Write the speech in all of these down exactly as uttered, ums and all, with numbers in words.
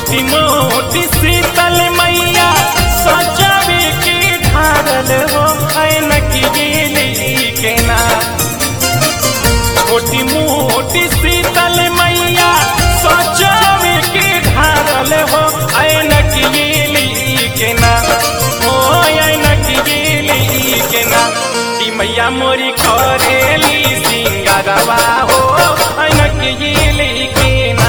छोटी मोटी शीतल मैया सजावे के ढारल हो ऐनक गेली के ना। छोटी मोटी शीतल मैया सजावे के ढारल हो ऐनक गेली के ना। ओ ऐनक गेली के ना कि मैया मोरी करेली सिंगारवा हो ऐनक गेली के ना।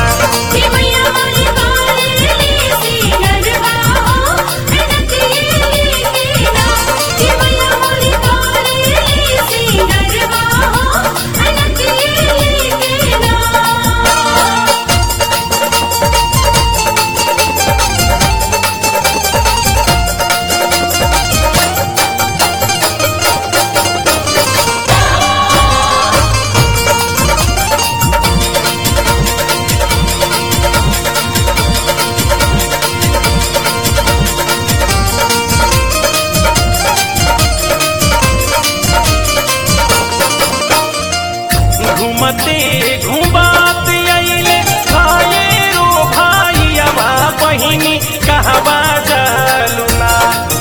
घूमते घुमात अइले भाई रो भाईवा बहिनी कहवा जालुना।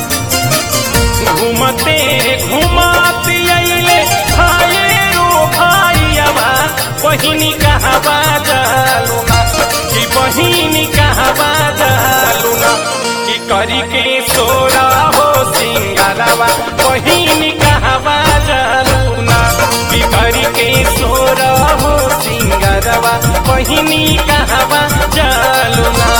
घूमते घुमात अइले भाई रो भाईवा बहिनी कहवा जालुना कि बहिनी कहवा जालुना कि करी के सोरा हो सिंगारवा बहिनी कहवा जालुना कि करी के सोरा हो सिंगारवा बहिनी कहवा जालुना।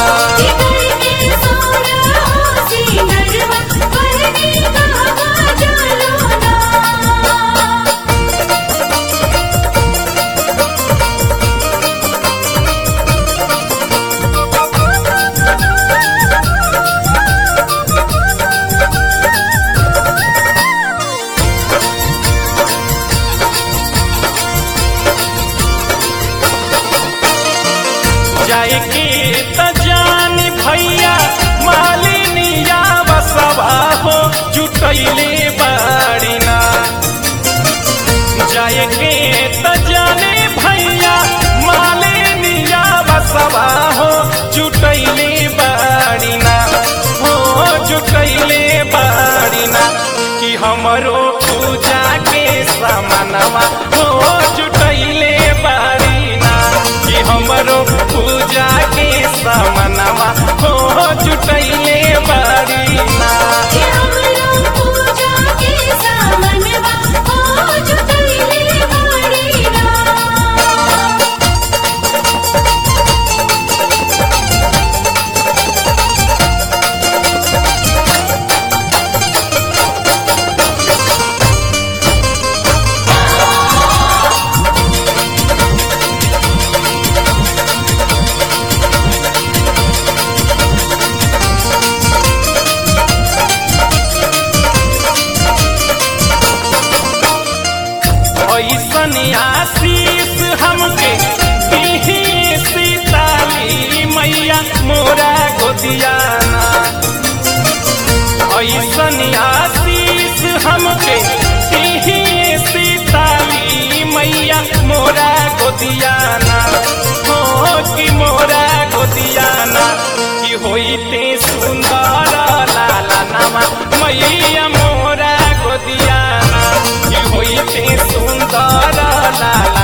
जाए के त जान भैया मालिनिया बसवा हो जुटैले बाड़ीना। जाए के त जाने भैया मालिनिया बसवा हो जुटैले बाड़ीना। हो जुटैले बाड़ीना कि हमरो पूजा के सामानवा हो जुटैले बाड़ीना कि हमरो पूजा के सामानवा हो जुटैले बाड़ीना। ऐसन आशीष हमके दीही सीताली मैया मोरा गोदियाना। ऐसन आशीष हमके दीही सीताली मैया मोरा गोदियाना। हो कि मोरा गोदियाना कि होइते सुंदर लाला नामा मैया मोरा गोदियाना कि होइते सुंदर लाला